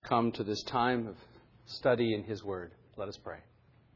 come to this time of study in His Word. Let us pray.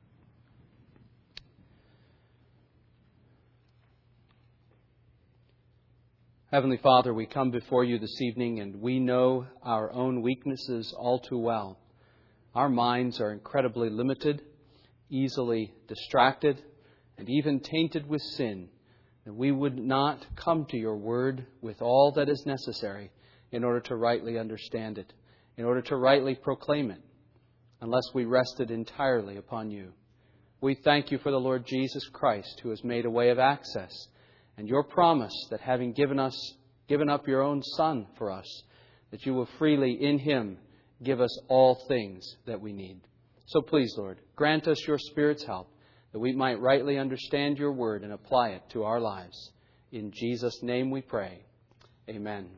Heavenly Father, we come before You this evening, and we know our own weaknesses all too well. Our minds are incredibly limited, easily distracted, and even tainted with sin. And we would not come to Your Word with all that is necessary in order to rightly understand it, in order to rightly proclaim it, unless we rested entirely upon You. We thank You for the Lord Jesus Christ, who has made a way of access, and Your promise that having given up Your own Son for us, that You will freely in Him give us all things that we need. So please, Lord, grant us Your Spirit's help, that we might rightly understand Your Word and apply it to our lives. In Jesus' name we pray. Amen.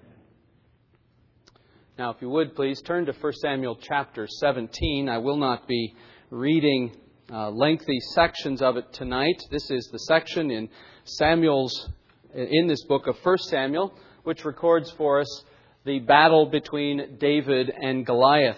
Now, if you would, please turn to 1 Samuel chapter 17. I will not be reading lengthy sections of it tonight. This is the section in this book of 1 Samuel, which records for us the battle between David and Goliath.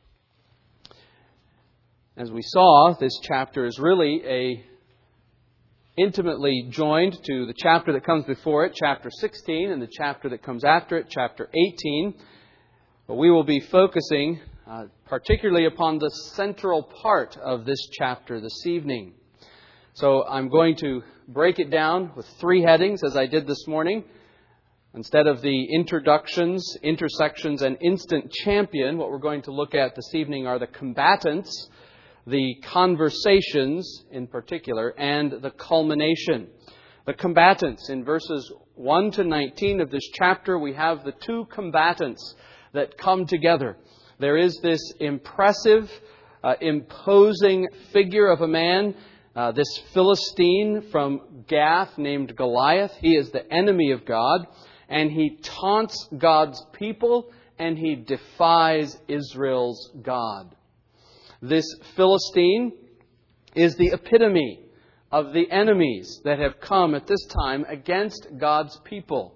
As we saw, this chapter is really intimately joined to the chapter that comes before it, chapter 16, and the chapter that comes after it, chapter 18. But we will be focusing particularly upon the central part of this chapter this evening. So I'm going to break it down with 3 headings, as I did this morning. Instead of the introductions, intersections, and instant champion, what we're going to look at this evening are the combatants, the conversations in particular, and the culmination. The combatants. In verses 1 to 19 of this chapter, we have the 2 combatants that come together. There is this impressive, imposing figure of a man, this Philistine from Gath named Goliath. He is the enemy of God, and he taunts God's people, and he defies Israel's God. This Philistine is the epitome of the enemies that have come at this time against God's people.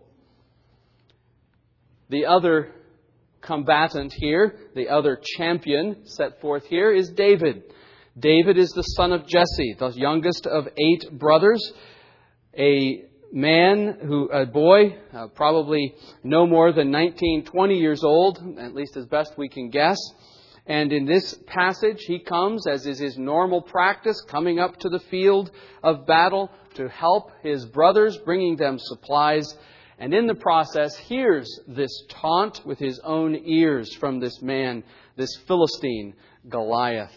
The other combatant here, the other champion set forth here, is David. David is the son of Jesse, the youngest of 8 brothers. A boy, probably no more than 19, 20 years old, at least as best we can guess. And in this passage, he comes, as is his normal practice, coming up to the field of battle to help his brothers, bringing them supplies. And in the process, hears this taunt with his own ears from this man, this Philistine, Goliath.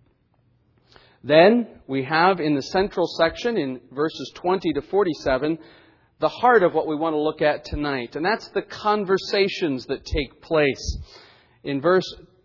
Then we have in the central section, in verses 20 to 47, the heart of what we want to look at tonight. And that's the conversations that take place. In verse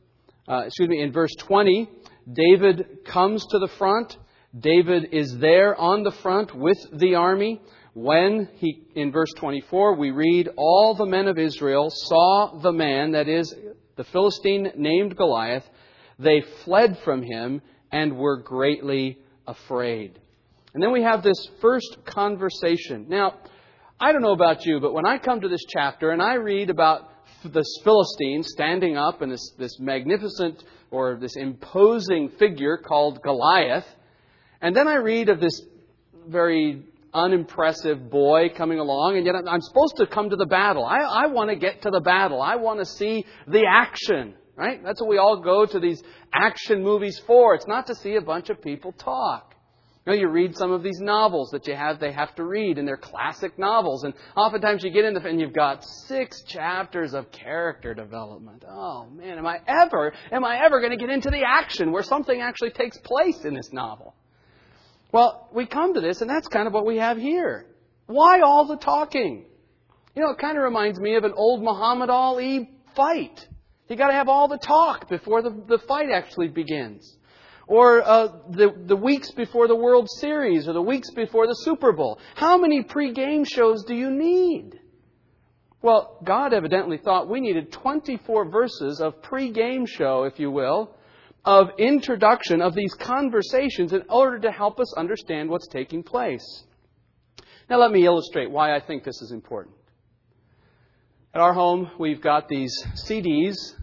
20, David comes to the front. David is there on the front with the army. When in verse 24, we read, all the men of Israel saw the man, that is, the Philistine named Goliath. They fled from him and were greatly afraid. And then we have this first conversation. Now, I don't know about you, but when I come to this chapter and I read about this Philistine standing up and this magnificent or this imposing figure called Goliath, and then I read of this very unimpressive boy coming along, and yet I'm supposed to come to the battle. I want to get to the battle. I want to see the action, right? That's what we all go to these action movies for. It's not to see a bunch of people talk. You read some of these novels that they have to read, and they're classic novels. And oftentimes you get in and you've got 6 chapters of character development. Oh man, am I ever going to get into the action where something actually takes place in this novel? Well, we come to this, and that's kind of what we have here. Why all the talking? It kind of reminds me of an old Muhammad Ali fight. You got to have all the talk before the fight actually begins. Or the weeks before the World Series, or the weeks before the Super Bowl. How many pre-game shows do you need? Well, God evidently thought we needed 24 verses of pre-game show, if you will, of introduction of these conversations in order to help us understand what's taking place. Now let me illustrate why I think this is important. At our home, we've got these CDs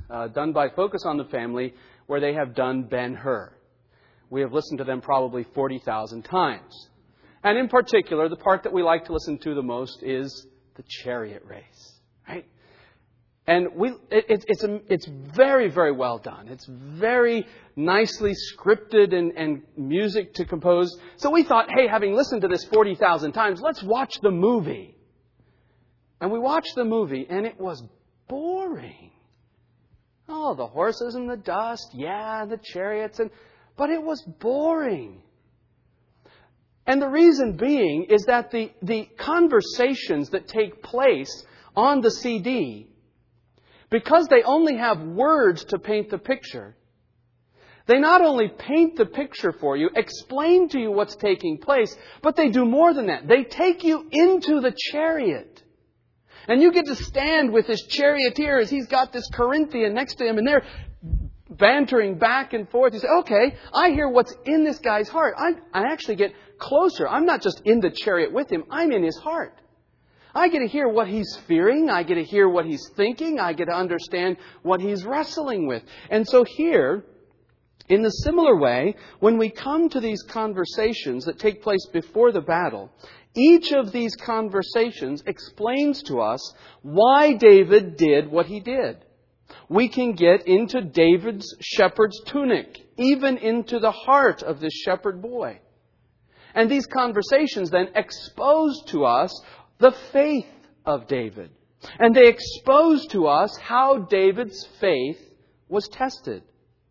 done by Focus on the Family, where they have done Ben-Hur. We have listened to them probably 40,000 times. And in particular, the part that we like to listen to the most is the chariot race, right? And it's very, very well done. It's very nicely scripted and music to compose. So we thought, hey, having listened to this 40,000 times, let's watch the movie. And we watched the movie, and it was boring. Oh, the horses and the dust, yeah, the chariots, but it was boring. And the reason being is that the conversations that take place on the CD, because they only have words to paint the picture, they not only paint the picture for you, explain to you what's taking place, but they do more than that. They take you into the chariot. And you get to stand with this charioteer as he's got this Corinthian next to him, and they're bantering back and forth. You say, okay, I hear what's in this guy's heart. I actually get closer. I'm not just in the chariot with him. I'm in his heart. I get to hear what he's fearing. I get to hear what he's thinking. I get to understand what he's wrestling with. And so here, in the similar way, when we come to these conversations that take place before the battle, each of these conversations explains to us why David did what he did. We can get into David's shepherd's tunic, even into the heart of this shepherd boy. And these conversations then expose to us the faith of David. And they expose to us how David's faith was tested.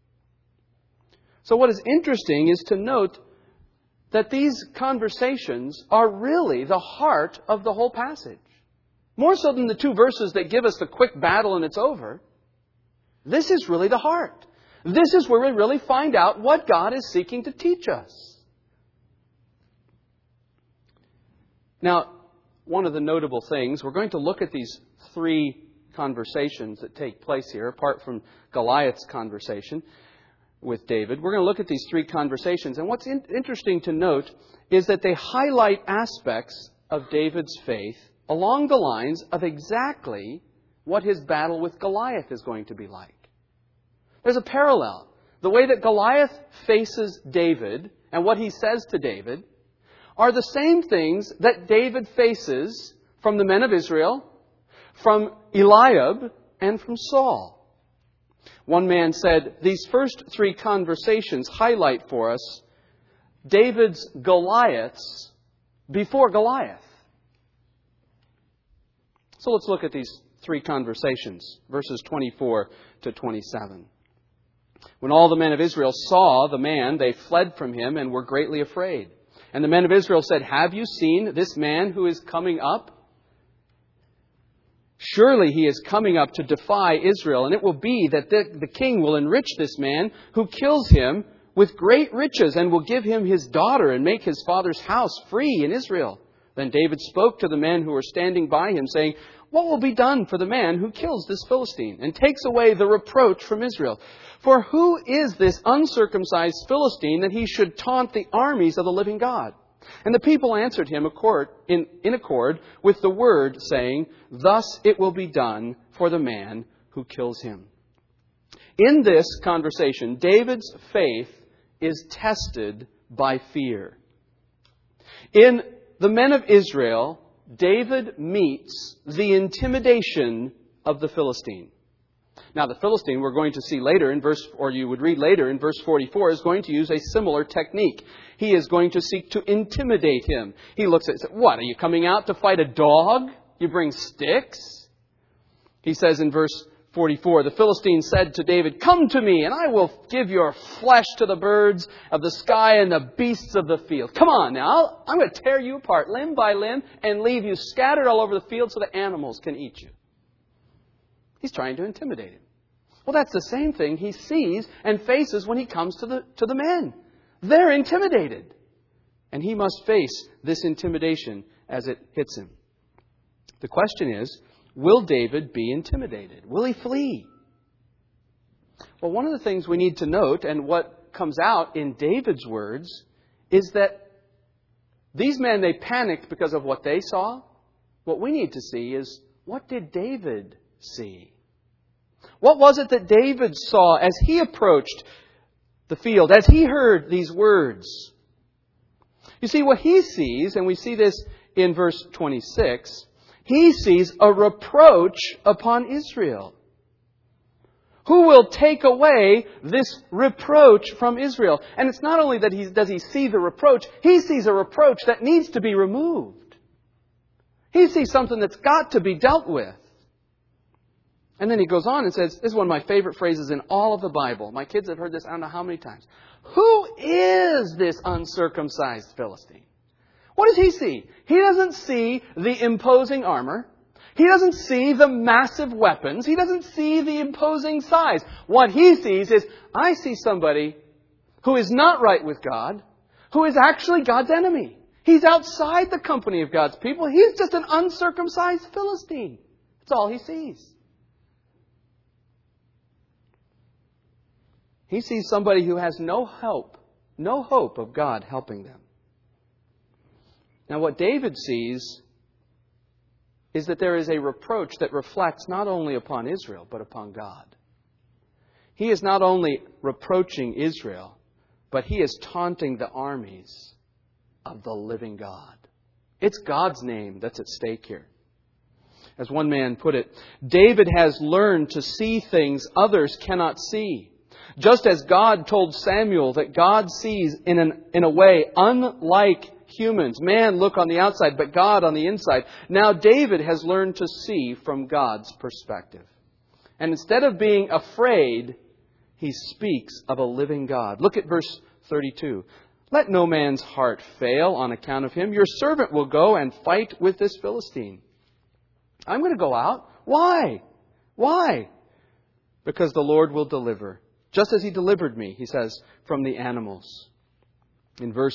So what is interesting is to note that these conversations are really the heart of the whole passage. More so than the two verses that give us the quick battle and it's over. This is really the heart. This is where we really find out what God is seeking to teach us. Now, one of the notable things, we're going to look at these three conversations that take place here, apart from Goliath's conversation with David. We're going to look at these three conversations. And what's interesting to note is that they highlight aspects of David's faith along the lines of exactly what his battle with Goliath is going to be like. There's a parallel. The way that Goliath faces David and what he says to David are the same things that David faces from the men of Israel, from Eliab, and from Saul. One man said, these first three conversations highlight for us David's Goliaths before Goliath. So let's look at these three conversations, verses 24 to 27. When all the men of Israel saw the man, they fled from him and were greatly afraid. And the men of Israel said, have you seen this man who is coming up? Surely he is coming up to defy Israel, and it will be that the king will enrich this man who kills him with great riches and will give him his daughter and make his father's house free in Israel. Then David spoke to the men who were standing by him, saying, what will be done for the man who kills this Philistine and takes away the reproach from Israel? For who is this uncircumcised Philistine that he should taunt the armies of the living God? And the people answered him in accord with the word, saying, thus it will be done for the man who kills him. In this conversation, David's faith is tested by fear. In the men of Israel, David meets the intimidation of the Philistine. Now, the Philistine, we're going to see later you would read later in verse 44, is going to use a similar technique. He is going to seek to intimidate him. He looks at it and says, what, are you coming out to fight a dog? You bring sticks? He says in verse 44, the Philistine said to David, come to me, and I will give your flesh to the birds of the sky and the beasts of the field. Come on now, I'm going to tear you apart limb by limb and leave you scattered all over the field so the animals can eat you. He's trying to intimidate him. Well, that's the same thing he sees and faces when he comes to the men. They're intimidated. And he must face this intimidation as it hits him. The question is, will David be intimidated? Will he flee? Well, one of the things we need to note, and what comes out in David's words, is that these men, they panicked because of what they saw. What we need to see is, what did David see? What was it that David saw as he approached the field, as he heard these words? You see, what he sees, and we see this in verse 26, he sees a reproach upon Israel. Who will take away this reproach from Israel? And it's not only that does he see the reproach, he sees a reproach that needs to be removed. He sees something that's got to be dealt with. And then he goes on and says, this is one of my favorite phrases in all of the Bible. My kids have heard this I don't know how many times. Who is this uncircumcised Philistine? What does he see? He doesn't see the imposing armor. He doesn't see the massive weapons. He doesn't see the imposing size. What he sees is, I see somebody who is not right with God, who is actually God's enemy. He's outside the company of God's people. He's just an uncircumcised Philistine. That's all he sees. He sees somebody who has no hope of God helping them. Now what David sees is that there is a reproach that reflects not only upon Israel, but upon God. He is not only reproaching Israel, but he is taunting the armies of the living God. It's God's name that's at stake here. As one man put it, David has learned to see things others cannot see. Just as God told Samuel that God sees in a way unlike humans. Man look on the outside, but God on the inside. Now David has learned to see from God's perspective. And instead of being afraid, he speaks of a living God. Look at verse 32. Let no man's heart fail on account of him. Your servant will go and fight with this Philistine. I'm going to go out. Why? Why? Because the Lord will deliver. Just as he delivered me, he says, from the animals. In verse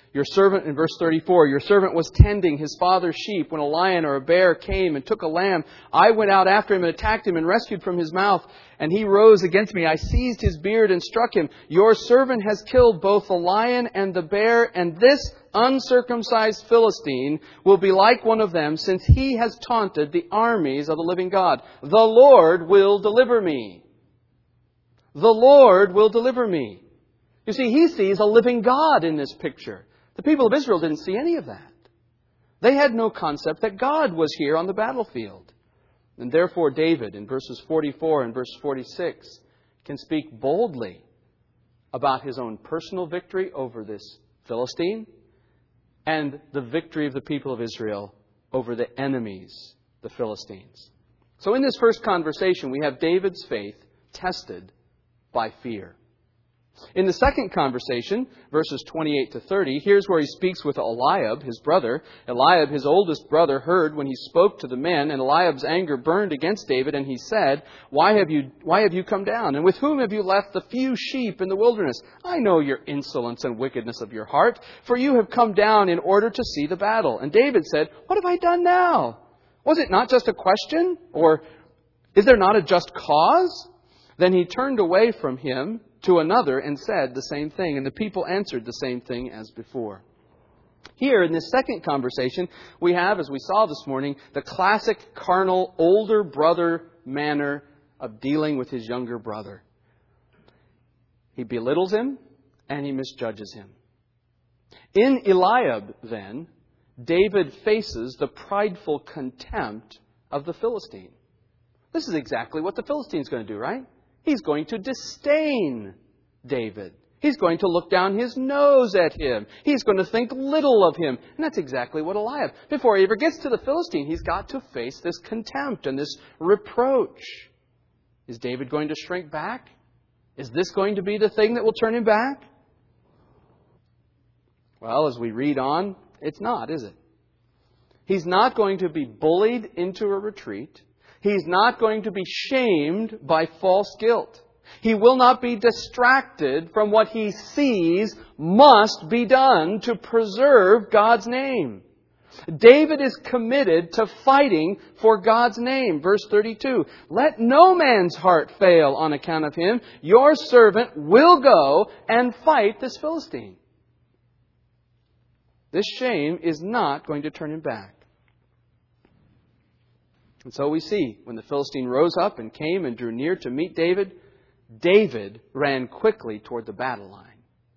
34, your servant was tending his father's sheep when a lion or a bear came and took a lamb. I went out after him and attacked him and rescued from his mouth. And he rose against me. I seized his beard and struck him. Your servant has killed both the lion and the bear, and this uncircumcised Philistine will be like one of them, since he has taunted the armies of the living God. The Lord will deliver me. The Lord will deliver me. You see, he sees a living God in this picture. The people of Israel didn't see any of that. They had no concept that God was here on the battlefield. And therefore David, in verses 44 and verse 46, can speak boldly about his own personal victory over this Philistine and the victory of the people of Israel over the enemies, the Philistines. So in this first conversation, we have David's faith tested by fear. In the second conversation, verses 28 to 30, here's where he speaks with Eliab, his brother. Eliab, his oldest brother, heard when he spoke to the men, and Eliab's anger burned against David, and he said, Why have you come down? And with whom have you left the few sheep in the wilderness? I know your insolence and wickedness of your heart, for you have come down in order to see the battle. And David said, What have I done now? Was it not just a question? Or is there not a just cause? Then he turned away from him to another and said the same thing. And the people answered the same thing as before. Here in this second conversation, we have, as we saw this morning, the classic carnal older brother manner of dealing with his younger brother. He belittles him and he misjudges him. In Eliab, then, David faces the prideful contempt of the Philistine. This is exactly what the Philistine's going to do, right? He's going to disdain David. He's going to look down his nose at him. He's going to think little of him. And that's exactly what Eliab. Before he ever gets to the Philistine, he's got to face this contempt and this reproach. Is David going to shrink back? Is this going to be the thing that will turn him back? Well, as we read on, it's not, is it? He's not going to be bullied into a retreat. He's not going to be shamed by false guilt. He will not be distracted from what he sees must be done to preserve God's name. David is committed to fighting for God's name. Verse 32, Let no man's heart fail on account of him. Your servant will go and fight this Philistine. This shame is not going to turn him back. And so we see, when the Philistine rose up and came and drew near to meet David, David ran quickly toward the battle line.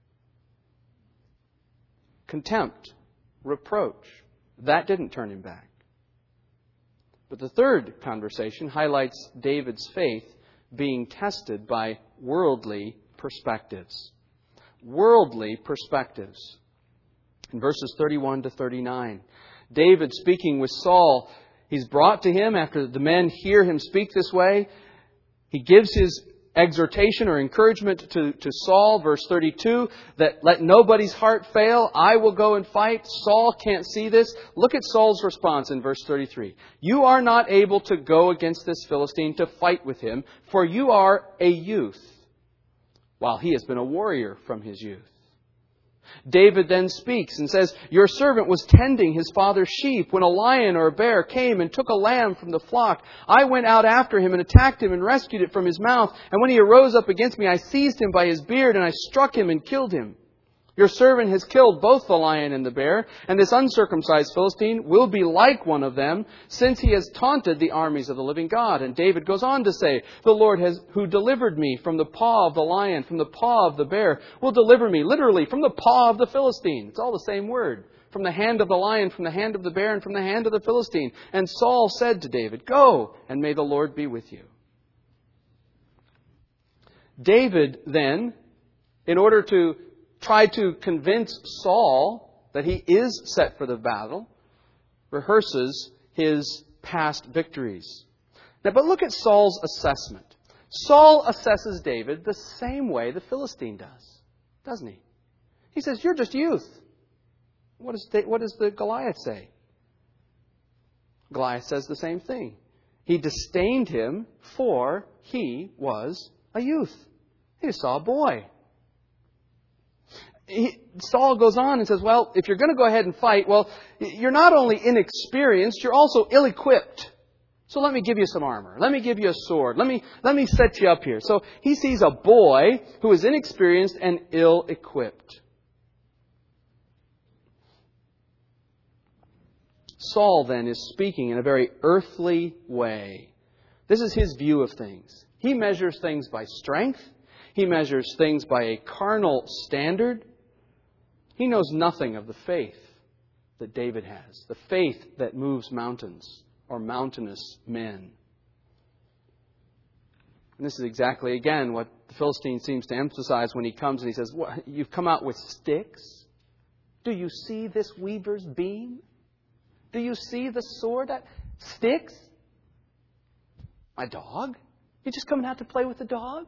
Contempt, reproach, that didn't turn him back. But the third conversation highlights David's faith being tested by worldly perspectives. Worldly perspectives. In verses 31 to 39, David speaking with Saul, he's brought to him after the men hear him speak this way. He gives his exhortation or encouragement to Saul, verse 32, that let nobody's heart fail. I will go and fight. Saul can't see this. Look at Saul's response in verse 33. You are not able to go against this Philistine to fight with him, for you are a youth, while he has been a warrior from his youth. David then speaks and says, your servant was tending his father's sheep when a lion or a bear came and took a lamb from the flock. I went out after him and attacked him and rescued it from his mouth. And when he arose up against me, I seized him by his beard and I struck him and killed him. Your servant has killed both the lion and the bear, and this uncircumcised Philistine will be like one of them, since he has taunted the armies of the living God. And David goes on to say, the Lord who delivered me from the paw of the lion, from the paw of the bear, will deliver me, literally, from the paw of the Philistine. It's all the same word. From the hand of the lion, from the hand of the bear, and from the hand of the Philistine. And Saul said to David, go, and may the Lord be with you. David then, in order to try to convince Saul that he is set for the battle, rehearses his past victories. Now, but look at Saul's assessment. Saul assesses David the same way the Philistine does, doesn't he? He says, you're just youth. What does the Goliath say? Goliath says the same thing. He disdained him, for he was a youth. He saw a boy. Saul goes on and says, well, if you're going to go ahead and fight, well, you're not only inexperienced, you're also ill-equipped. So let me give you some armor. Let me give you a sword. Let me set you up here. So he sees a boy who is inexperienced and ill-equipped. Saul then is speaking in a very earthly way. This is his view of things. He measures things by strength. He measures things by a carnal standard. He knows nothing of the faith that David has, the faith that moves mountains or mountainous men. And this is exactly, again, what the Philistine seems to emphasize when he comes and he says, what, you've come out with sticks? Do you see this weaver's beam? Do you see the sword? That sticks? My dog? You just coming out to play with the dog?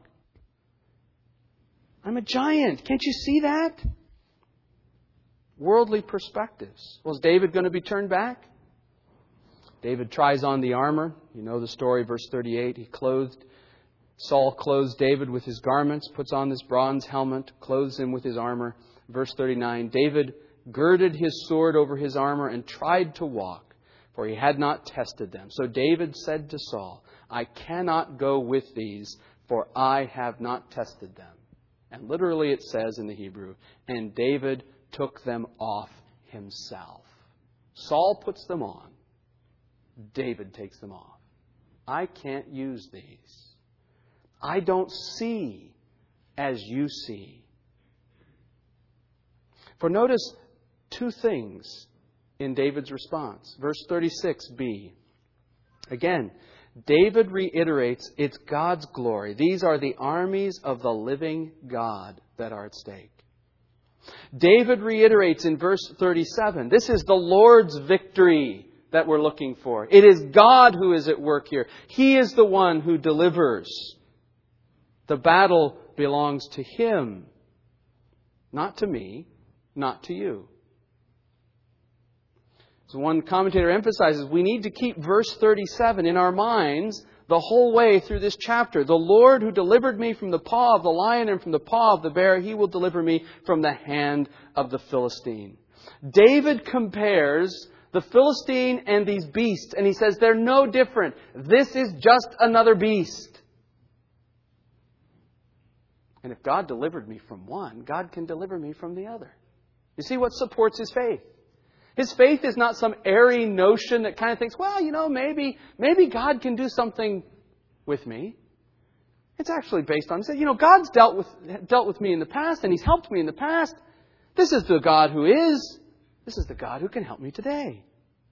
I'm a giant. Can't you see that? Worldly perspectives. Was David going to be turned back? David tries on the armor. You know the story, verse 38. Saul clothes David with his garments, puts on this bronze helmet, clothes him with his armor. Verse 39, David girded his sword over his armor and tried to walk, for he had not tested them. So David said to Saul, I cannot go with these, for I have not tested them. And literally it says in the Hebrew, and David took them off himself. Saul puts them on. David takes them off. I can't use these. I don't see as you see. For notice two things in David's response. Verse 36b. Again, David reiterates it's God's glory. These are the armies of the living God that are at stake. David reiterates in verse 37, this is the Lord's victory that we're looking for. It is God who is at work here. He is the one who delivers. The battle belongs to Him, not to me, not to you. So one commentator emphasizes we need to keep verse 37 in our minds the whole way through this chapter. The Lord who delivered me from the paw of the lion and from the paw of the bear, He will deliver me from the hand of the Philistine. David compares the Philistine and these beasts, and he says they're no different. This is just another beast. And if God delivered me from one, God can deliver me from the other. You see what supports his faith? His faith is not some airy notion that kind of thinks, well, maybe God can do something with me. It's actually based on, God's dealt with me in the past, and He's helped me in the past. This is the God who is. This is the God who can help me today.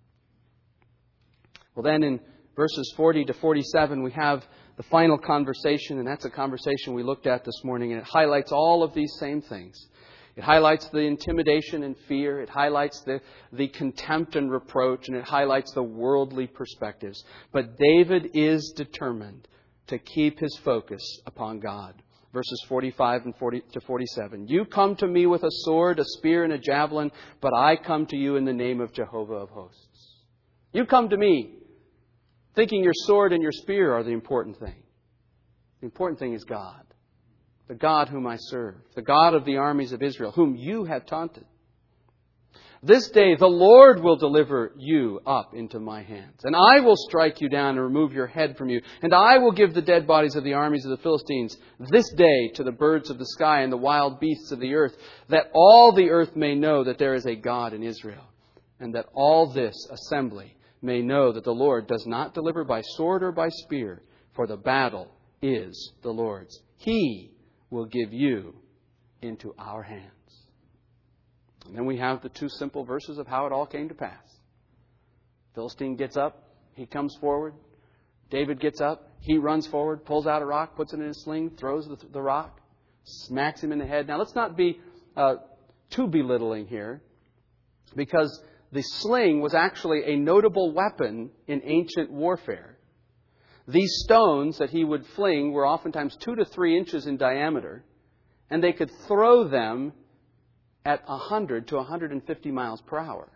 Well, then in verses 40 to 47, we have the final conversation, and that's a conversation we looked at this morning, and it highlights all of these same things. It highlights the intimidation and fear. It highlights the contempt and reproach, and it highlights the worldly perspectives. But David is determined to keep his focus upon God. Verses 45 and 40 to 47. You come to me with a sword, a spear, and a javelin, but I come to you in the name of Jehovah of hosts. You come to me thinking your sword and your spear are the important thing. The important thing is God. The God whom I serve. The God of the armies of Israel, whom you have taunted. This day the Lord will deliver you up into my hands. And I will strike you down and remove your head from you. And I will give the dead bodies of the armies of the Philistines this day to the birds of the sky and the wild beasts of the earth, that all the earth may know that there is a God in Israel. And that all this assembly may know that the Lord does not deliver by sword or by spear, for the battle is the Lord's. He will give you into our hands. And then we have the two simple verses of how it all came to pass. Philistine gets up. He comes forward. David gets up. He runs forward, pulls out a rock, puts it in his sling, throws the rock, smacks him in the head. Now, let's not be too belittling here, because the sling was actually a notable weapon in ancient warfare. These stones that he would fling were oftentimes 2 to 3 inches in diameter, and they could throw them at 100 to 150 miles per hour.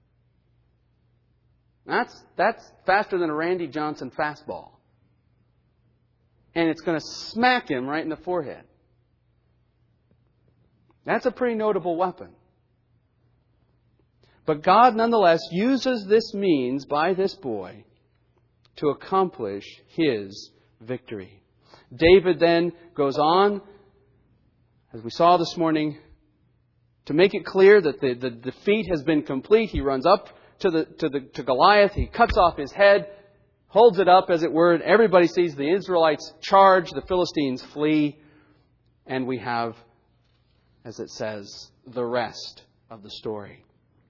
That's faster than a Randy Johnson fastball. And it's going to smack him right in the forehead. That's a pretty notable weapon. But God nonetheless uses this means by this boy to accomplish His victory. David then goes on, as we saw this morning, to make it clear that the defeat has been complete. He runs up to Goliath. He cuts off his head, holds it up, as it were, and everybody sees the Israelites charge. The Philistines flee. And we have, as it says, the rest of the story.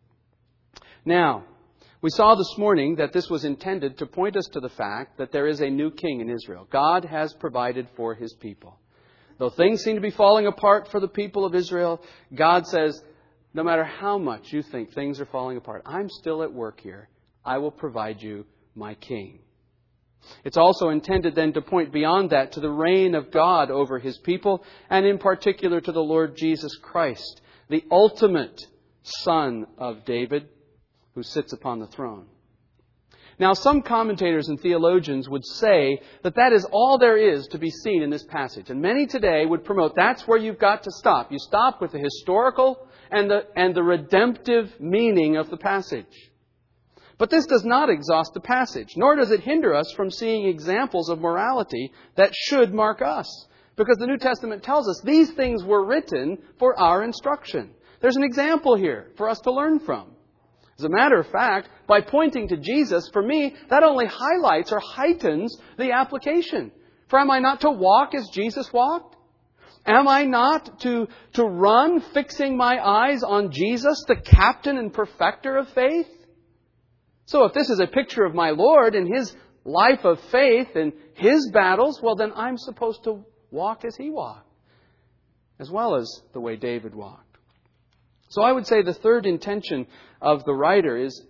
Now, we saw this morning that this was intended to point us to the fact that there is a new king in Israel. God has provided for His people. Though things seem to be falling apart for the people of Israel, God says, no matter how much you think things are falling apart, I'm still at work here. I will provide you my king. It's also intended then to point beyond that to the reign of God over His people, and in particular to the Lord Jesus Christ, the ultimate Son of David, who sits upon the throne. Now, some commentators and theologians would say that is all there is to be seen in this passage. And many today would promote that's where you've got to stop. You stop with the historical and the redemptive meaning of the passage. But this does not exhaust the passage, nor does it hinder us from seeing examples of morality that should mark us. Because the New Testament tells us these things were written for our instruction. There's an example here for us to learn from. As a matter of fact, by pointing to Jesus, for me, that only highlights or heightens the application. For am I not to walk as Jesus walked? Am I not to run fixing my eyes on Jesus, the captain and perfecter of faith? So if this is a picture of my Lord and His life of faith and His battles, well then I'm supposed to walk as He walked, as well as the way David walked. So I would say the third intention of the writer is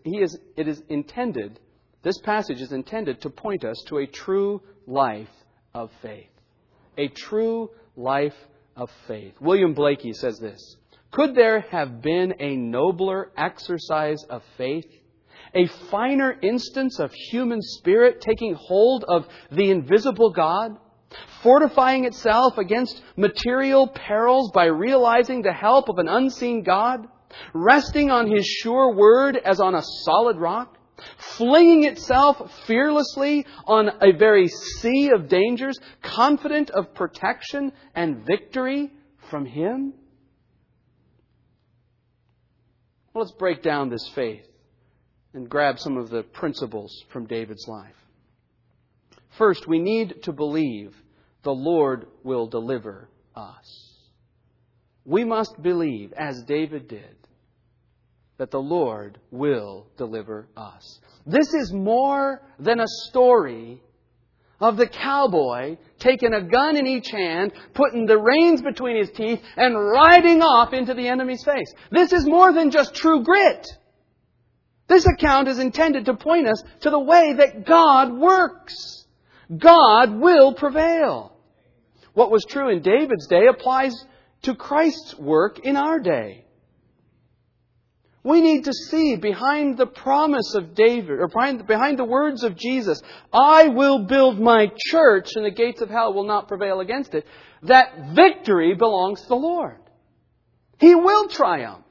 this passage is intended to point us to a true life of faith. A true life of faith. William Blakey says this: could there have been a nobler exercise of faith? A finer instance of human spirit taking hold of the invisible God? Fortifying itself against material perils by realizing the help of an unseen God? Resting on His sure word as on a solid rock? Flinging itself fearlessly on a very sea of dangers, confident of protection and victory from Him? Well, let's break down this faith and grab some of the principles from David's life. First, we need to believe the Lord will deliver us. We must believe, as David did, that the Lord will deliver us. This is more than a story of the cowboy taking a gun in each hand, putting the reins between his teeth, and riding off into the enemy's face. This is more than just true grit. This account is intended to point us to the way that God works. God will prevail. What was true in David's day applies to Christ's work in our day. We need to see behind the promise of David, or behind the words of Jesus, I will build my church and the gates of hell will not prevail against it, that victory belongs to the Lord. He will triumph.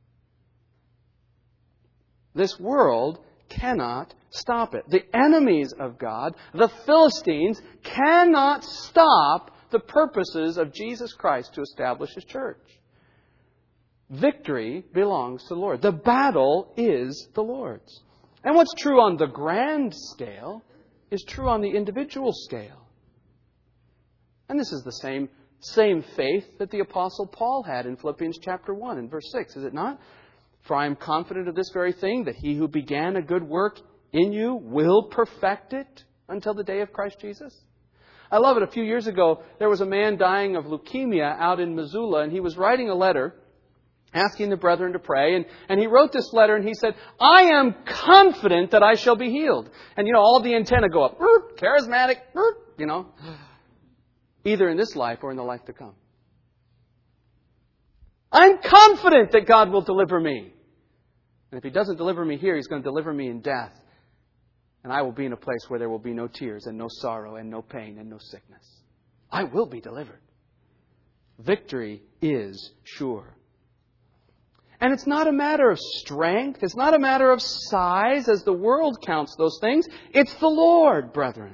This world cannot stop it. The enemies of God, the Philistines, cannot stop the purposes of Jesus Christ to establish His church. Victory belongs to the Lord. The battle is the Lord's. And what's true on the grand scale is true on the individual scale. And this is the same faith that the Apostle Paul had in Philippians chapter 1 and verse 6, is it not? For I am confident of this very thing, that He who began a good work in you will perfect it until the day of Christ Jesus. I love it. A few years ago, there was a man dying of leukemia out in Missoula, and he was writing a letter asking the brethren to pray. And he wrote this letter and he said, I am confident that I shall be healed. And all the antennae go up. Charismatic, either in this life or in the life to come. I'm confident that God will deliver me. And if He doesn't deliver me here, He's going to deliver me in death. And I will be in a place where there will be no tears and no sorrow and no pain and no sickness. I will be delivered. Victory is sure. And it's not a matter of strength. It's not a matter of size as the world counts those things. It's the Lord, brethren.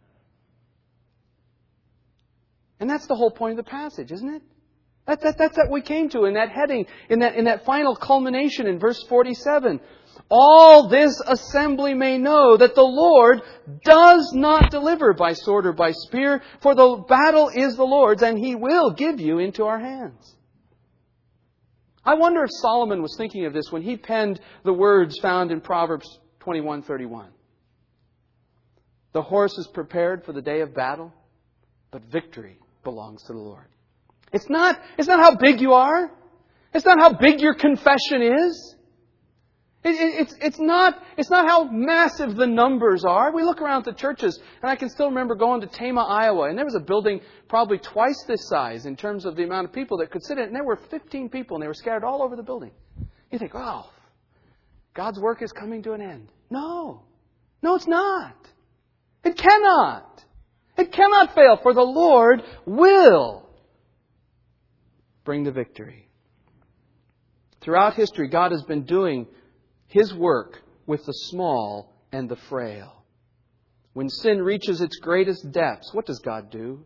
And that's the whole point of the passage, isn't it? That's what we came to in that heading, in that final culmination in verse 47. All this assembly may know that the Lord does not deliver by sword or by spear, for the battle is the Lord's, and He will give you into our hands. I wonder if Solomon was thinking of this when he penned the words found in Proverbs 21:31. The horse is prepared for the day of battle, but victory belongs to the Lord. It's not how big you are. It's not how big your confession is. It's not how massive the numbers are. We look around at the churches, and I can still remember going to Tama, Iowa, and there was a building probably twice this size in terms of the amount of people that could sit in it, and there were 15 people, and they were scattered all over the building. You think, oh, God's work is coming to an end. No, it's not. It cannot. It cannot fail, for the Lord will bring the victory. Throughout history, God has been doing His work with the small and the frail. When sin reaches its greatest depths, what does God do?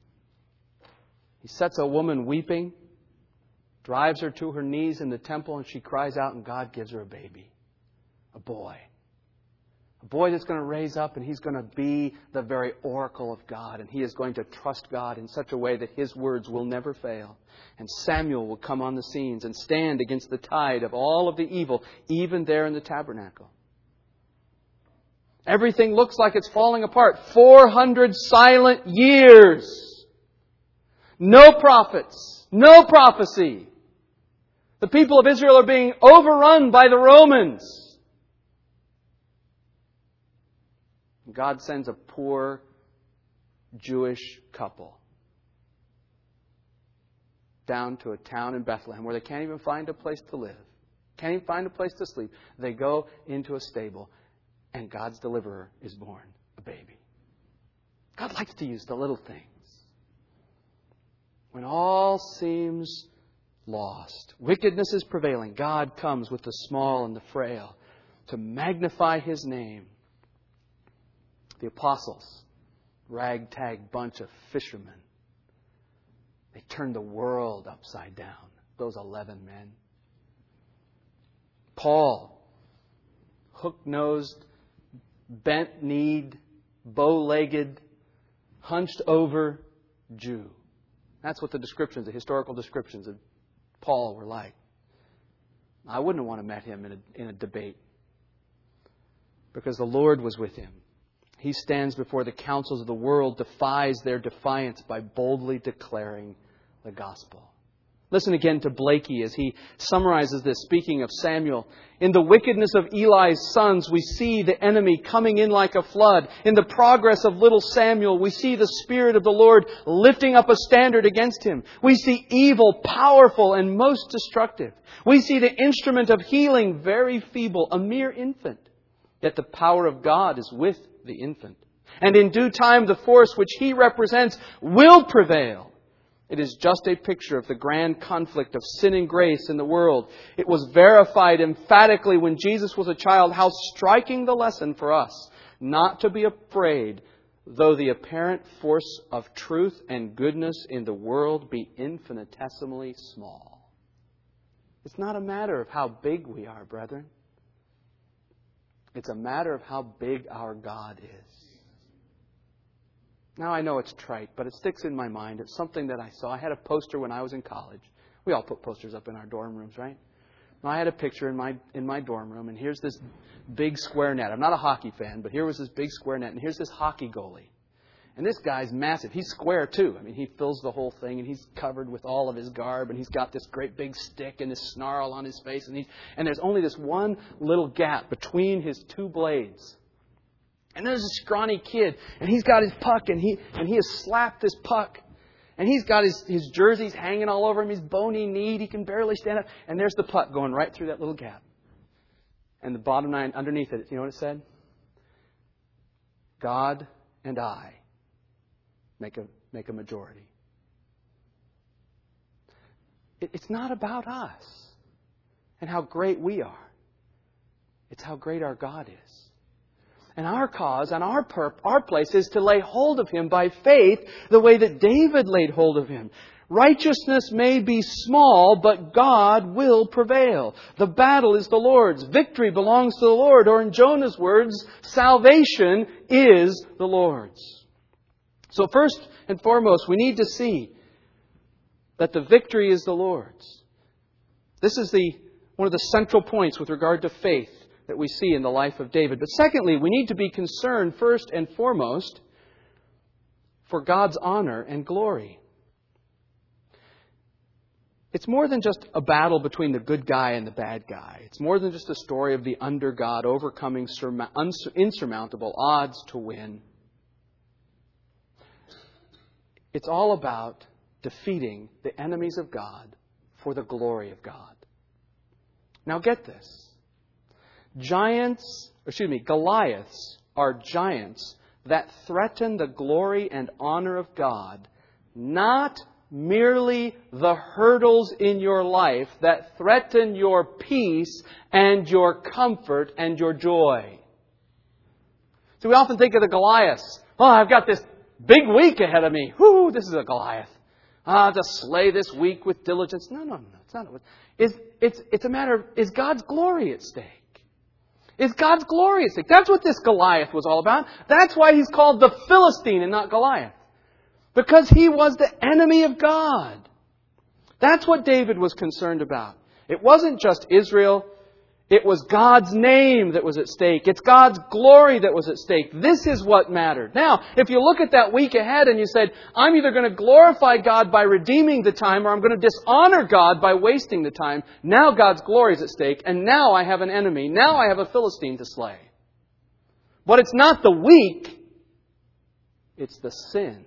He sets a woman weeping, drives her to her knees in the temple, and she cries out, and God gives her a baby, a boy. A boy that's going to raise up, and he's going to be the very oracle of God. And he is going to trust God in such a way that His words will never fail. And Samuel will come on the scenes and stand against the tide of all of the evil, even there in the tabernacle. Everything looks like it's falling apart. 400 silent years. No prophets. No prophecy. The people of Israel are being overrun by the Romans. God sends a poor Jewish couple down to a town in Bethlehem where they can't even find a place to live. Can't even find a place to sleep. They go into a stable, and God's deliverer is born, a baby. God likes to use the little things. When all seems lost, wickedness is prevailing, God comes with the small and the frail to magnify His name. The apostles, ragtag bunch of fishermen. They turned the world upside down, those 11 men. Paul, hook-nosed, bent-kneed, bow-legged, hunched-over Jew. That's what the descriptions, the historical descriptions of Paul were like. I wouldn't want to have met him in a debate, because the Lord was with him. He stands before the councils of the world, defies their defiance by boldly declaring the gospel. Listen again to Blakey as he summarizes this, speaking of Samuel. In the wickedness of Eli's sons, we see the enemy coming in like a flood. In the progress of little Samuel, we see the Spirit of the Lord lifting up a standard against him. We see evil, powerful, and most destructive. We see the instrument of healing very feeble, a mere infant. Yet the power of God is with the infant. And in due time, the force which he represents will prevail. It is just a picture of the grand conflict of sin and grace in the world. It was verified emphatically when Jesus was a child. How striking the lesson for us not to be afraid, though the apparent force of truth and goodness in the world be infinitesimally small. It's not a matter of how big we are, brethren. It's a matter of how big our God is. Now, I know it's trite, but it sticks in my mind. It's something that I saw. I had a poster when I was in college. We all put posters up in our dorm rooms, right? Well, I had a picture in my dorm room, and here's this big square net. I'm not a hockey fan, but here was this big square net, and here's this hockey goalie. And this guy's massive. He's square, too. I mean, he fills the whole thing, and he's covered with all of his garb, and he's got this great big stick and this snarl on his face, and there's only this one little gap between his two blades. And there's a scrawny kid, and he's got his puck, and he has slapped this puck. And he's got his jerseys hanging all over him. He's bony-kneed. He can barely stand up. And there's the puck going right through that little gap. And the bottom line underneath it, you know what it said? God and I make a majority. It's not about us and how great we are. It's how great our God is. And our cause and our place is to lay hold of Him by faith the way that David laid hold of Him. Righteousness may be small, but God will prevail. The battle is the Lord's. Victory belongs to the Lord. Or in Jonah's words, salvation is the Lord's. So first and foremost, we need to see that the victory is the Lord's. This is one of the central points with regard to faith that we see in the life of David. But secondly, we need to be concerned first and foremost for God's honor and glory. It's more than just a battle between the good guy and the bad guy. It's more than just a story of the under God overcoming insurmountable odds to win. It's all about defeating the enemies of God for the glory of God. Now get this. Goliaths are giants that threaten the glory and honor of God, not merely the hurdles in your life that threaten your peace and your comfort and your joy. So we often think of the Goliaths. Oh, I've got this big week ahead of me. Whoo, this is a Goliath. To slay this week with diligence. No. It's not. It's a matter of, is God's glory at stake? Is God's glory at stake? That's what this Goliath was all about. That's why he's called the Philistine and not Goliath. Because he was the enemy of God. That's what David was concerned about. It wasn't just Israel. It was God's name that was at stake. It's God's glory that was at stake. This is what mattered. Now, if you look at that week ahead and you said, I'm either going to glorify God by redeeming the time or I'm going to dishonor God by wasting the time. Now God's glory is at stake and now I have an enemy. Now I have a Philistine to slay. But it's not the week. It's the sin.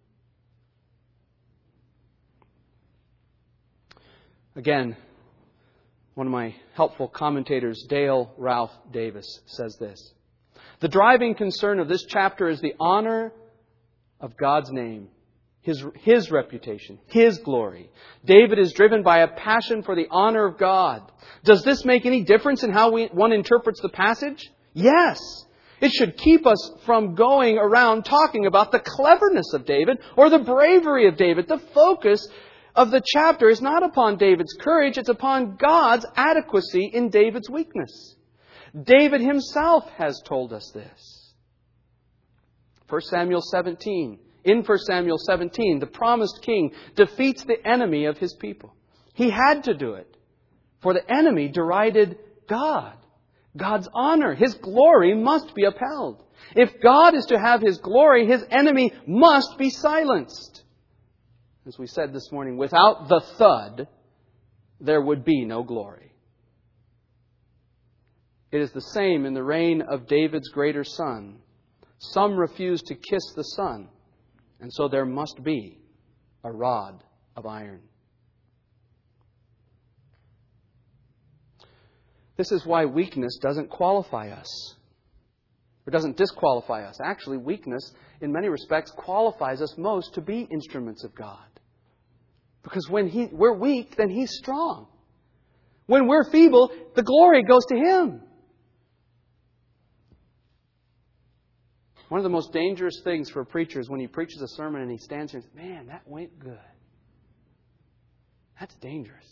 Again, one of my helpful commentators, Dale Ralph Davis, says this. The driving concern of this chapter is the honor of God's name, His reputation, His glory. David is driven by a passion for the honor of God. Does this make any difference in how one interprets the passage? Yes. It should keep us from going around talking about the cleverness of David or the bravery of David. The focus of the chapter is not upon David's courage, it's upon God's adequacy in David's weakness. David himself has told us this. 1 Samuel 17. In 1 Samuel 17, the promised king defeats the enemy of his people. He had to do it, for the enemy derided God. God's honor, His glory must be upheld. If God is to have His glory, His enemy must be silenced. As we said this morning, without the thud, there would be no glory. It is the same in the reign of David's greater son. Some refuse to kiss the Son, and so there must be a rod of iron. This is why weakness doesn't qualify us, or doesn't disqualify us. Actually, weakness, in many respects, qualifies us most to be instruments of God. Because when we're weak, then He's strong. When we're feeble, the glory goes to Him. One of the most dangerous things for a preacher is when he preaches a sermon and he stands here and says, "Man, that went good." That's dangerous.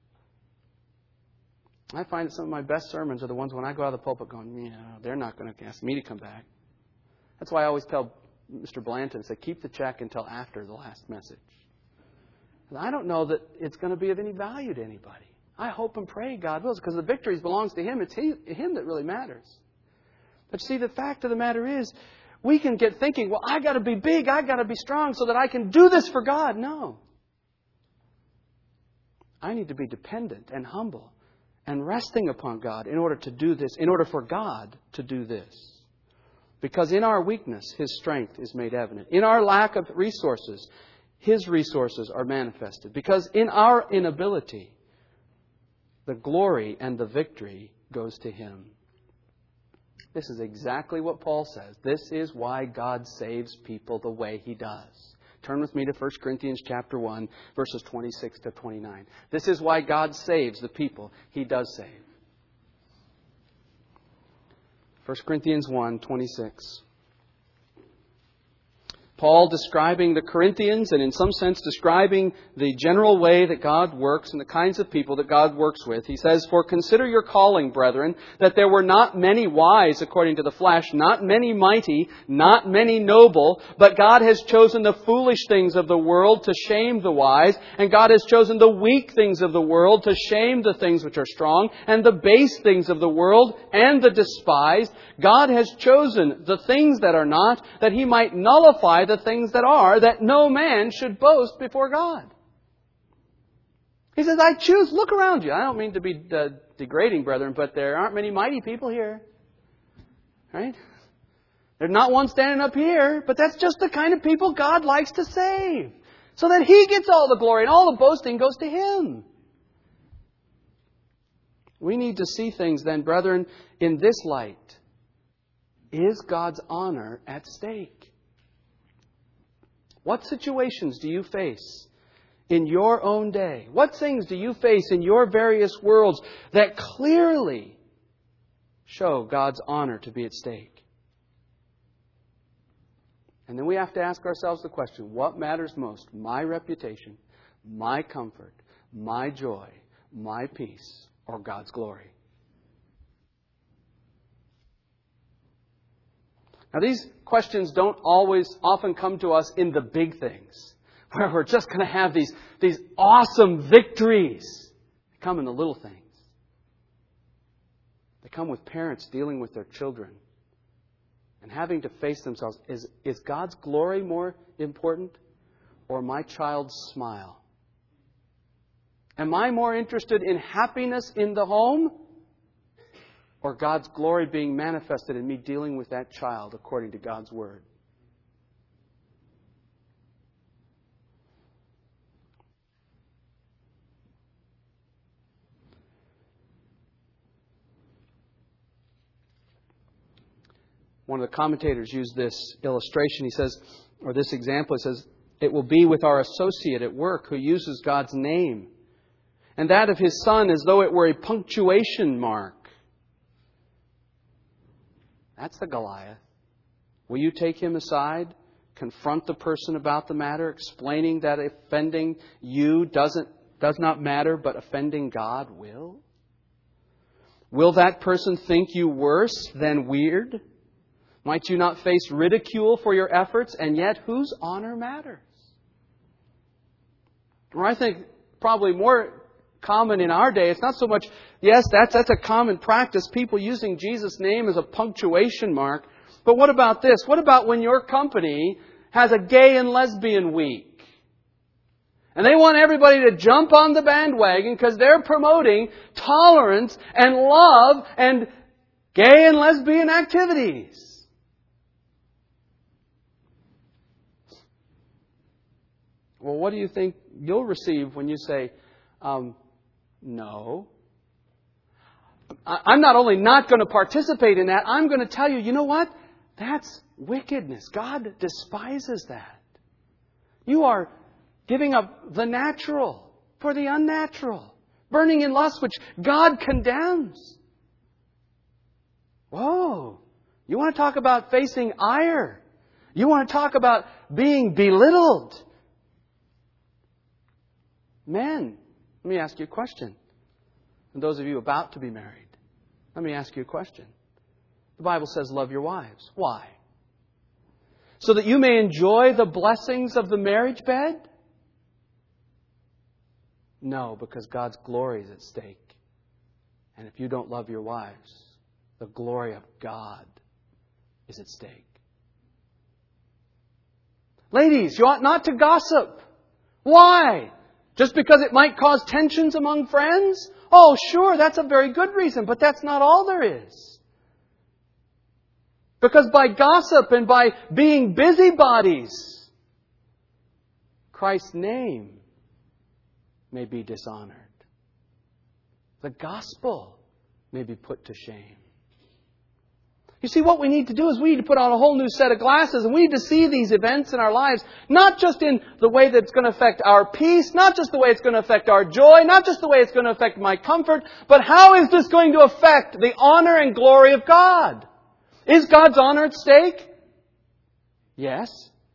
I find that some of my best sermons are the ones when I go out of the pulpit going, they're not going to ask me to come back. That's why I always tell Mr. Blanton, say, keep the check until after the last message. And I don't know that it's going to be of any value to anybody. I hope and pray God wills, because the victory belongs to Him. It's Him that really matters. But see, the fact of the matter is, we can get thinking, well, I got to be big, I got to be strong so that I can do this for God. No. I need to be dependent and humble and resting upon God in order to do this, in order for God to do this. Because in our weakness, His strength is made evident. In our lack of resources, His resources are manifested. Because in our inability, the glory and the victory goes to Him. This is exactly what Paul says. This is why God saves people the way He does. Turn with me to 1 Corinthians chapter 1, verses 26 to 29. This is why God saves the people He does save. 1 Corinthians 1, 26. Paul describing the Corinthians and in some sense describing the general way that God works and the kinds of people that God works with. He says, "For consider your calling, brethren, that there were not many wise according to the flesh, not many mighty, not many noble, but God has chosen the foolish things of the world to shame the wise, and God has chosen the weak things of the world to shame the things which are strong, and the base things of the world and the despised. God has chosen the things that are not, that He might nullify the things that are, that no man should boast before God." He says, I choose. Look around you. I don't mean to be degrading, brethren, but there aren't many mighty people here. Right? There's not one standing up here, but that's just the kind of people God likes to save. So that He gets all the glory and all the boasting goes to Him. We need to see things then, brethren, in this light. Is God's honor at stake? What situations do you face in your own day? What things do you face in your various worlds that clearly show God's honor to be at stake? And then we have to ask ourselves the question, what matters most? My reputation, my comfort, my joy, my peace, or God's glory? Now, these questions don't often come to us in the big things, where we're just going to have these awesome victories. They come in the little things. They come with parents dealing with their children and having to face themselves. Is God's glory more important or my child's smile? Am I more interested in happiness in the home or God's glory being manifested in me dealing with that child according to God's Word? One of the commentators used this illustration. He says, or this example, he says, it will be with our associate at work who uses God's name and that of his son as though it were a punctuation mark. That's the Goliath. Will you take him aside confront the person about the matter, explaining that offending you does not matter, but offending God will? Will that person think you worse than weird? Might you not face ridicule for your efforts, and yet whose honor matters? Or I think probably more common in our day, it's not so much, yes, that's a common practice, people using Jesus' name as a punctuation mark. But what about this? What about when your company has a gay and lesbian week? And they want everybody to jump on the bandwagon because they're promoting tolerance and love and gay and lesbian activities. Well, what do you think you'll receive when you say, no? I'm not only not going to participate in that, I'm going to tell you, you know what? That's wickedness. God despises that. You are giving up the natural for the unnatural. Burning in lust, which God condemns. Whoa! You want to talk about facing ire? You want to talk about being belittled? Men, let me ask you a question. And those of you about to be married, let me ask you a question. The Bible says, love your wives. Why? So that you may enjoy the blessings of the marriage bed? No, because God's glory is at stake. And if you don't love your wives, the glory of God is at stake. Ladies, you ought not to gossip. Why? Just because it might cause tensions among friends? Oh, sure, that's a very good reason, but that's not all there is. Because by gossip and by being busybodies, Christ's name may be dishonored. The gospel may be put to shame. You see, what we need to do is we need to put on a whole new set of glasses, and we need to see these events in our lives, not just in the way that it's going to affect our peace, not just the way it's going to affect our joy, not just the way it's going to affect my comfort, but how is this going to affect the honor and glory of God? Is God's honor at stake? Yes.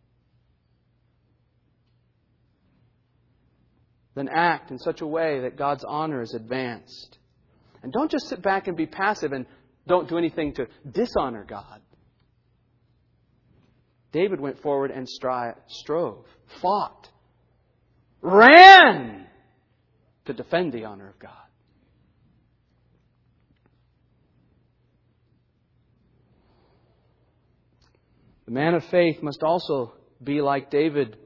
Then act in such a way that God's honor is advanced. And don't just sit back and be passive and don't do anything to dishonor God. David went forward and strove, fought, ran to defend the honor of God. The man of faith must also be like David.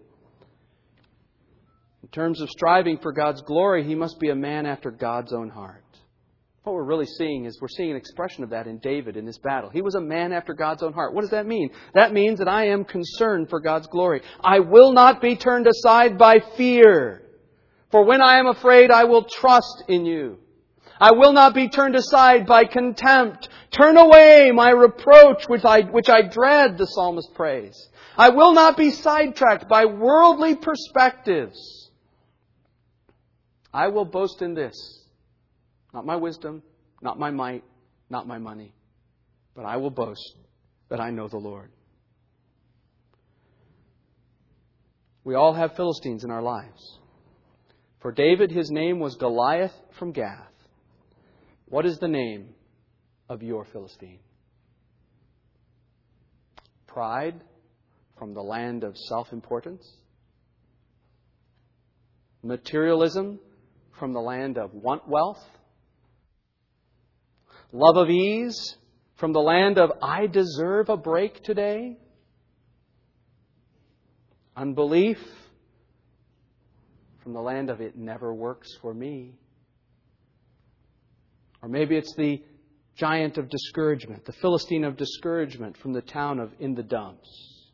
In terms of striving for God's glory, he must be a man after God's own heart. What we're really seeing is we're seeing an expression of that in David in this battle. He was a man after God's own heart. What does that mean? That means that I am concerned for God's glory. I will not be turned aside by fear. For when I am afraid, I will trust in you. I will not be turned aside by contempt. Turn away my reproach which I dread, the psalmist prays. I will not be sidetracked by worldly perspectives. I will boast in this. Not my wisdom, not my might, not my money. But I will boast that I know the Lord. We all have Philistines in our lives. For David, his name was Goliath from Gath. What is the name of your Philistine? Pride from the land of self-importance? Materialism from the land of want wealth? Love of ease from the land of I deserve a break today? Unbelief from the land of it never works for me? Or maybe it's the giant of discouragement, the Philistine of discouragement from the town of In the Dumps.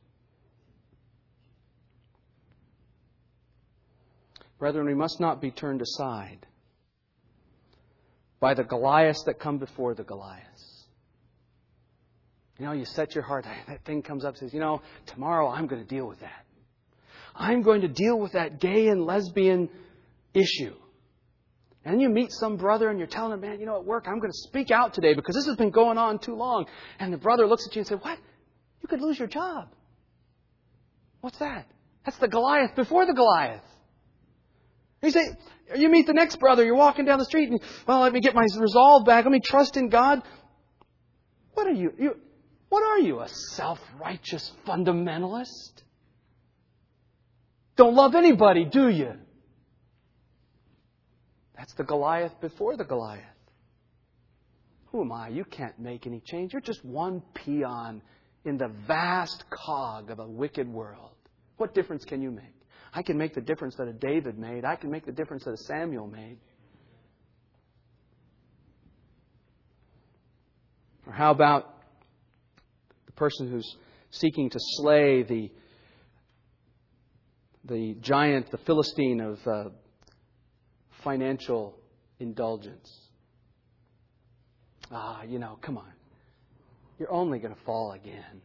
Brethren, we must not be turned aside by the Goliaths that come before the Goliaths. You know, you set your heart, that thing comes up and says, tomorrow I'm going to deal with that. I'm going to deal with that gay and lesbian issue. And then you meet some brother and you're telling him, man, at work I'm going to speak out today because this has been going on too long. And the brother looks at you and says, what? You could lose your job. What's that? That's the Goliath before the Goliath. You say, you meet the next brother, you're walking down the street, and, well, let me get my resolve back, let me trust in God. What are you? What are you, a self-righteous fundamentalist? Don't love anybody, do you? That's the Goliath before the Goliath. Who am I? You can't make any change. You're just one peon in the vast cog of a wicked world. What difference can you make? I can make the difference that a David made. I can make the difference that a Samuel made. Or how about the person who's seeking to slay the giant, the Philistine of financial indulgence? Come on. You're only going to fall again.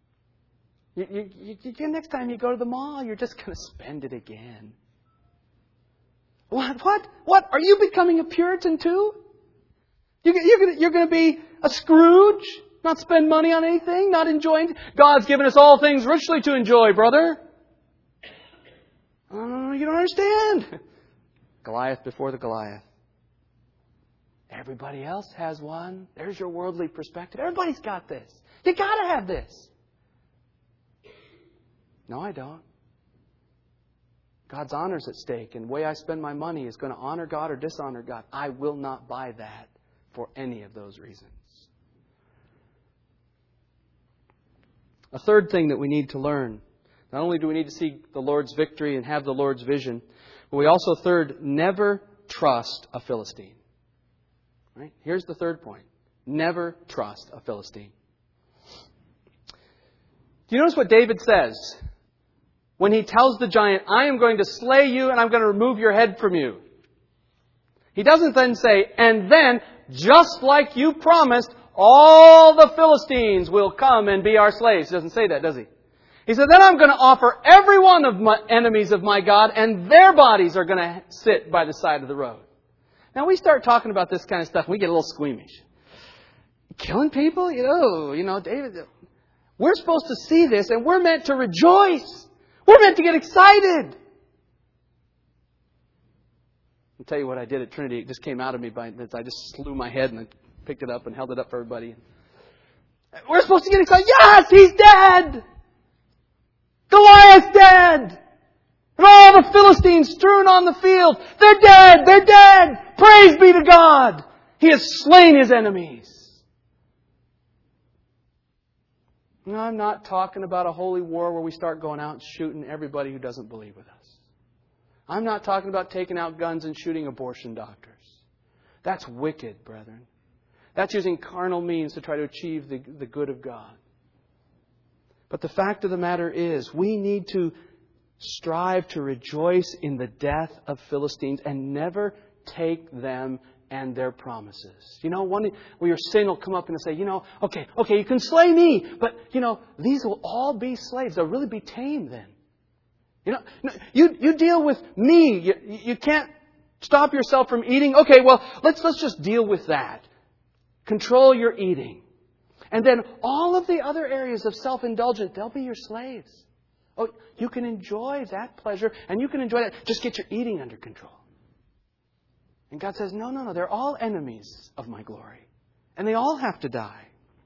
Next time you go to the mall, you're just going to spend it again. What? Are you becoming a Puritan too? You're going to be a Scrooge? Not spend money on anything? Not enjoying? God's given us all things richly to enjoy, brother. You don't understand. Goliath before the Goliath. Everybody else has one. There's your worldly perspective. Everybody's got this. You got to have this. No, I don't. God's honor's at stake, and the way I spend my money is going to honor God or dishonor God. I will not buy that for any of those reasons. A third thing that we need to learn. Not only do we need to seek the Lord's victory and have the Lord's vision, but we also, third, never trust a Philistine. Right? Here's the third point. Never trust a Philistine. Do you notice what David says? When he tells the giant, I am going to slay you and I'm going to remove your head from you. He doesn't then say, and then, just like you promised, all the Philistines will come and be our slaves. He doesn't say that, does he? He said, then I'm going to offer every one of my enemies of my God, and their bodies are going to sit by the side of the road. Now we start talking about this kind of stuff and we get a little squeamish. Killing people? David, we're supposed to see this and we're meant to rejoice. We're meant to get excited. I'll tell you what I did at Trinity. It just came out of me. I just slew my head and I picked it up and held it up for everybody. We're supposed to get excited. Yes, he's dead. Goliath's dead. And all the Philistines strewn on the field. They're dead. They're dead. Praise be to God. He has slain his enemies. No, I'm not talking about a holy war where we start going out and shooting everybody who doesn't believe with us. I'm not talking about taking out guns and shooting abortion doctors. That's wicked, brethren. That's using carnal means to try to achieve the good of God. But the fact of the matter is, we need to strive to rejoice in the death of Philistines and never take them and their promises. One where your sin will come up and say, okay, you can slay me, but, these will all be slaves. They'll really be tamed then. You deal with me. You can't stop yourself from eating. Okay, well, let's just deal with that. Control your eating. And then all of the other areas of self-indulgence, they'll be your slaves. Oh, you can enjoy that pleasure and you can enjoy that. Just get your eating under control. And God says, no, they're all enemies of my glory. And they all have to die.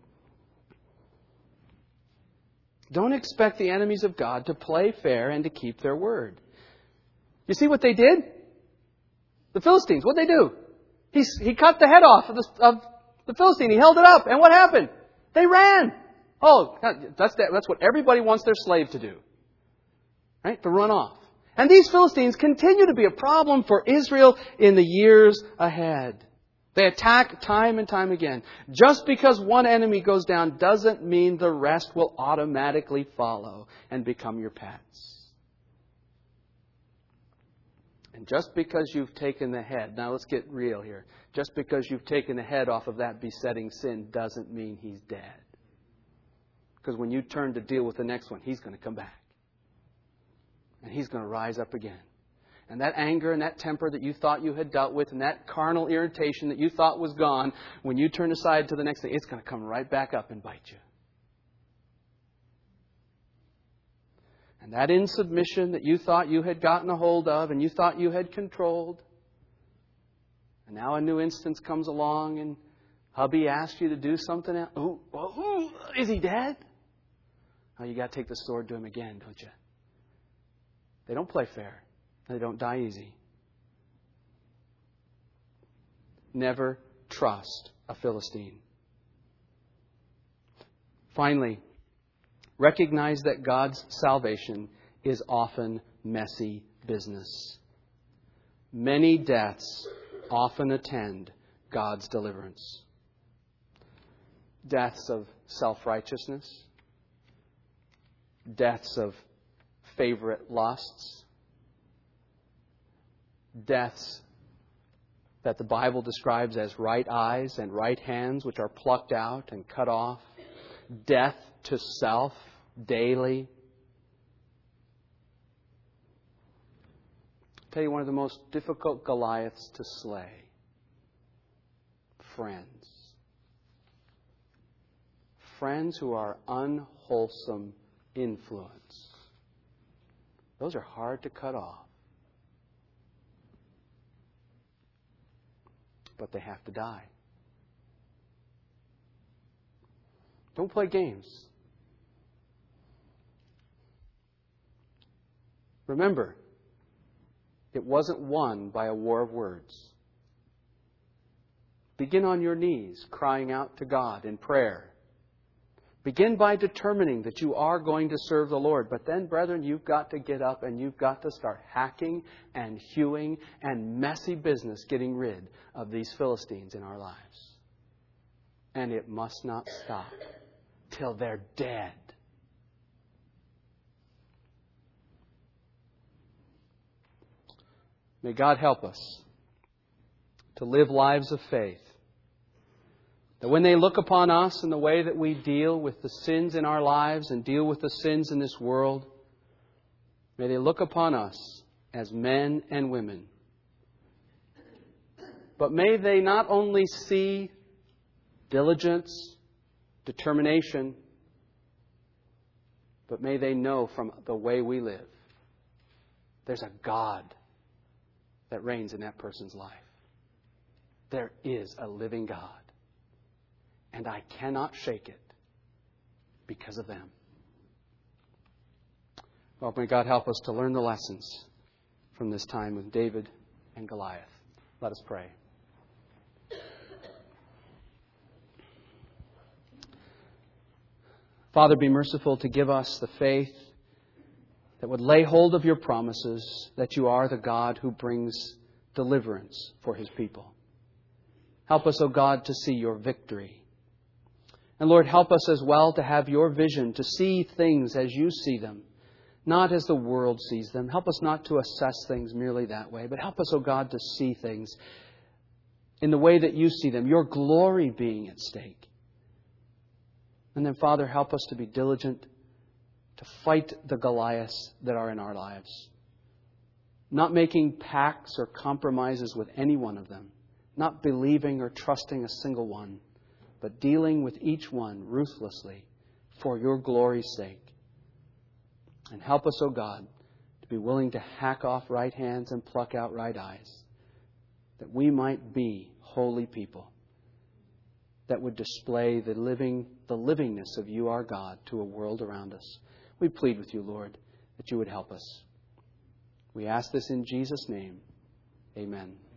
Don't expect the enemies of God to play fair and to keep their word. You see what they did? The Philistines, what did they do? He cut the head off of the Philistine. He held it up. And what happened? They ran. Oh, that's what everybody wants their slave to do. Right? To run off. And these Philistines continue to be a problem for Israel in the years ahead. They attack time and time again. Just because one enemy goes down doesn't mean the rest will automatically follow and become your pets. And just because you've taken the head, now let's get real here. Just because you've taken the head off of that besetting sin doesn't mean he's dead. Because when you turn to deal with the next one, he's going to come back. And he's going to rise up again. And that anger and that temper that you thought you had dealt with and that carnal irritation that you thought was gone, when you turn aside to the next thing, it's going to come right back up and bite you. And that insubmission that you thought you had gotten a hold of and you thought you had controlled. And now a new instance comes along and hubby asks you to do something else. Is he dead? Oh, you got to take the sword to him again, don't you? They don't play fair. They don't die easy. Never trust a Philistine. Finally, recognize that God's salvation is often messy business. Many deaths often attend God's deliverance. Deaths of self-righteousness. Deaths of favorite lusts. Deaths that the Bible describes as right eyes and right hands, which are plucked out and cut off. Death to self daily. I'll tell you one of the most difficult Goliaths to slay. Friends. Friends who are unwholesome influence. Those are hard to cut off. But they have to die. Don't play games. Remember, it wasn't won by a war of words. Begin on your knees, crying out to God in prayer. Begin by determining that you are going to serve the Lord. But then, brethren, you've got to get up and you've got to start hacking and hewing and messy business getting rid of these Philistines in our lives. And it must not stop till they're dead. May God help us to live lives of faith. That when they look upon us and the way that we deal with the sins in our lives and deal with the sins in this world, may they look upon us as men and women. But may they not only see diligence, determination, but may they know from the way we live, there's a God that reigns in that person's life. There is a living God. And I cannot shake it because of them. Well, may God help us to learn the lessons from this time with David and Goliath. Let us pray. Father, be merciful to give us the faith that would lay hold of your promises, that you are the God who brings deliverance for His people. Help us, O God, to see your victory. And Lord, help us as well to have your vision, to see things as you see them, not as the world sees them. Help us not to assess things merely that way, but help us, O God, to see things in the way that you see them, your glory being at stake. And then, Father, help us to be diligent to fight the Goliaths that are in our lives, not making pacts or compromises with any one of them, not believing or trusting a single one, but dealing with each one ruthlessly for your glory's sake. And help us, O God, to be willing to hack off right hands and pluck out right eyes, that we might be holy people that would display the livingness of you, our God, to a world around us. We plead with you, Lord, that you would help us. We ask this in Jesus' name. Amen.